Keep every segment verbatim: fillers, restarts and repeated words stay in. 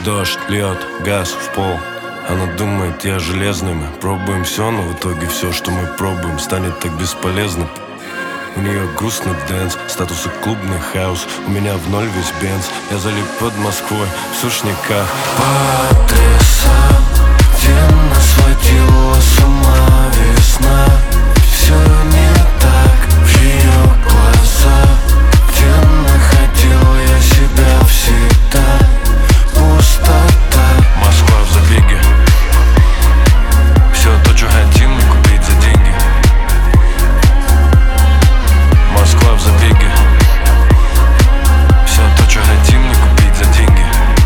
Дождь льет, газ в пол. Она думает, я железный. Мы пробуем все, но в итоге все, что мы пробуем, станет так бесполезным. У нее грустный дэнс, статусы клубный хаус. У меня в ноль весь бенз. Я залип под Москвой в сушняках. Потрясающе нас сводила с ума весна. Все не так в ее глазах. Где находил я себя всегда. Пустота. Москва в забеге. Все то, что хотим, не купить за деньги. Москва в забеге. Все то, что хотим, не купить за деньги.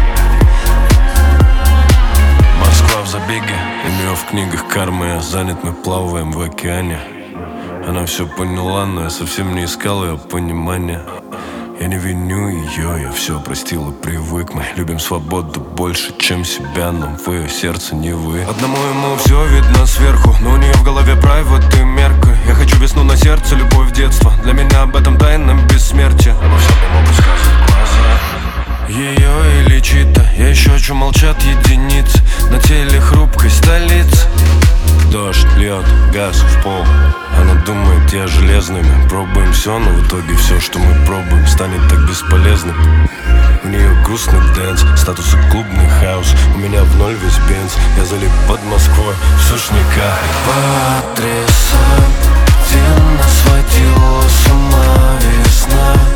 Москва в забеге. Имя в книгах кармы, я занят, мы плаваем в океане. Она все поняла, но я совсем не искал ее понимания. Я не виню ее, я все простил и привык. Мы любим свободу больше, чем себя, но в ее сердце не вы. Одному ему все видно сверху, но у нее в голове прайват и мерка. Я хочу весну на сердце, любовь в детство. Для меня об этом тайна бессмертия. Обо всем ему подсказывают глаза. Ее или чьи-то, я еще хочу, молчат единицы. На теле хрупкой столицы. Дождь льет, газ в пол. Она думает, я железный. Мы пробуем все, но в итоге все, что мы пробуем, станет так бесполезным. У нее грустный дэнс, статусы клубный хаус. У меня в ноль весь бенз. Я залип под Москвой в сушняках. Потрясающе нас сводила с ума весна.